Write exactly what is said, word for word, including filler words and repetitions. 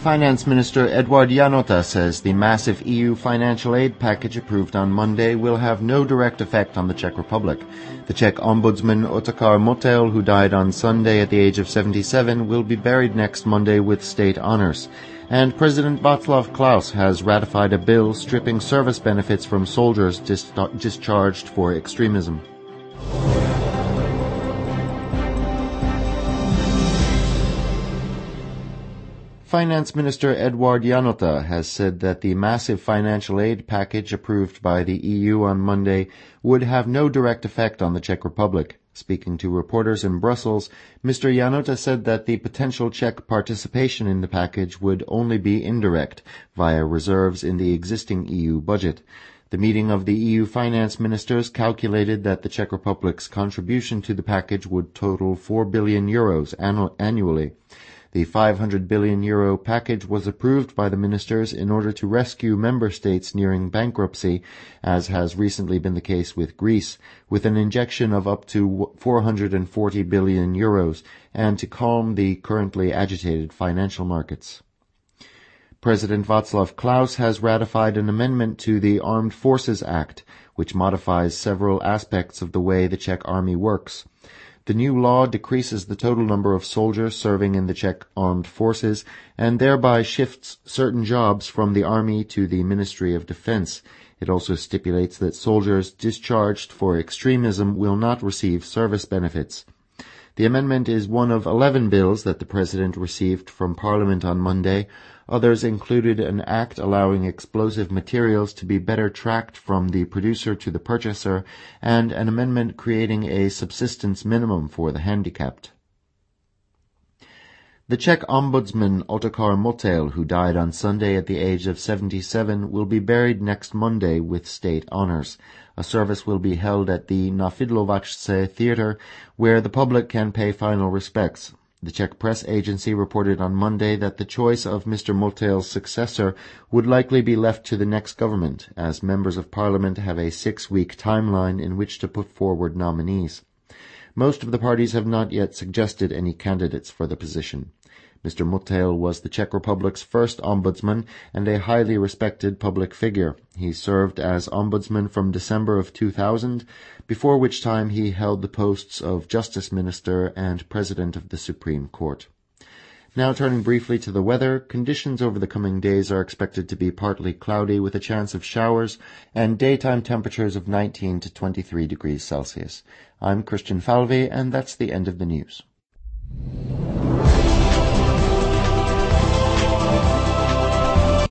Finance Minister Eduard Janota says the massive E U financial aid package approved on Monday will have no direct effect on the Czech Republic. The Czech Ombudsman Otakar Motel, who died on Sunday at the age of seventy-seven, will be buried next Monday with state honors. And President Václav Klaus has ratified a bill stripping service benefits from soldiers dis- discharged for extremism. Finance Minister Eduard Janota has said that the massive financial aid package approved by the E U on Monday would have no direct effect on the Czech Republic. Speaking to reporters in Brussels, Mister Janota said that the potential Czech participation in the package would only be indirect, via reserves in the existing E U budget. The meeting of the E U finance ministers calculated that the Czech Republic's contribution to the package would total four billion euros annu- annually. The five hundred billion euro package was approved by the ministers in order to rescue member states nearing bankruptcy, as has recently been the case with Greece, with an injection of up to four hundred forty billion euros, and to calm the currently agitated financial markets. President Václav Klaus has ratified an amendment to the Armed Forces Act, which modifies several aspects of the way the Czech army works. The new law decreases the total number of soldiers serving in the Czech armed forces and thereby shifts certain jobs from the army to the Ministry of Defense. It also stipulates that soldiers discharged for extremism will not receive service benefits. The amendment is one of eleven bills that the President received from Parliament on Monday. Others included an act allowing explosive materials to be better tracked from the producer to the purchaser, and an amendment creating a subsistence minimum for the handicapped. The Czech Ombudsman Otakar Motel, who died on Sunday at the age of seventy-seven, will be buried next Monday with state honors. A service will be held at the Na Fidlovačce Theatre, where the public can pay final respects. The Czech press agency reported on Monday that the choice of Mister Motel's successor would likely be left to the next government, as members of parliament have a six-week timeline in which to put forward nominees. Most of the parties have not yet suggested any candidates for the position. Mister Motel was the Czech Republic's first ombudsman and a highly respected public figure. He served as ombudsman from December of two thousand, before which time he held the posts of Justice Minister and President of the Supreme Court. Now turning briefly to the weather, conditions over the coming days are expected to be partly cloudy with a chance of showers and daytime temperatures of nineteen to twenty-three degrees Celsius. I'm Christian Falvey, and that's the end of the news.